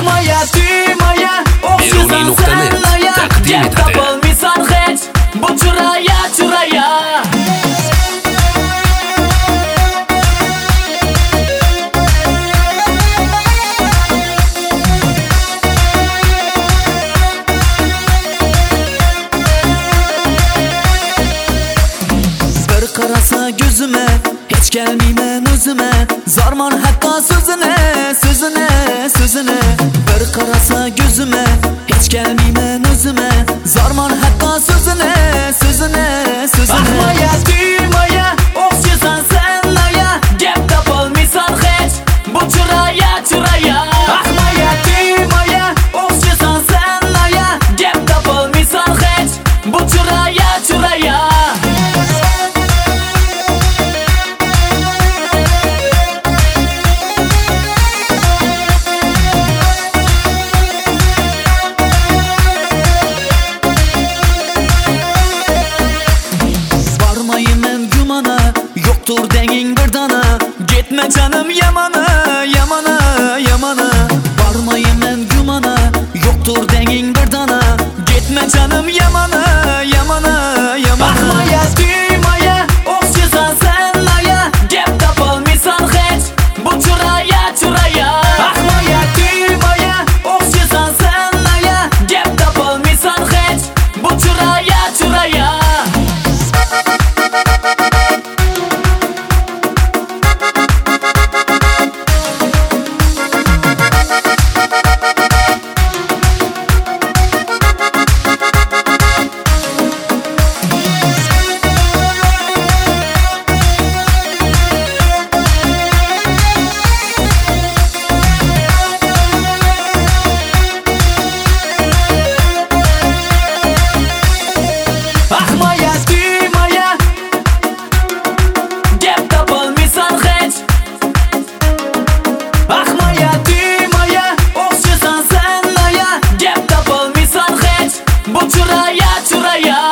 Ahmoya düymaya o'xshasan sen noya gap topolmaysan hech bu churaya churaya Bir qarasa gözüme hiç gelmeymen özüme Zarman hatta sözüne Bir qarasa gözüme hiç gelmeymen özüme Zarman hatta sözüne Ahmoya düymaya o'xshasan sen noya gap topolmaysan hech bu churaya churaya Ahmoya düymaya o'xshasan sen noya gap topolmaysan hech bu churaya churaya Yoktur dengin bir dana Gitme canım yamana Varmayım ben gümana Yoktur dengin bir dana Gitme canım yamana Ahmoya düymaya o'xshasan sen noya gap topolmaysan hech bu churaya churaya Ahmoya düymaya o'xshasan sen noya gap topolmaysan hech bu churaya churaya Ahmoya düymaya gap topolmaysan hech Ahmoya düymaya o'xshasan sen noya gap topolmaysan hech bu churaya churaya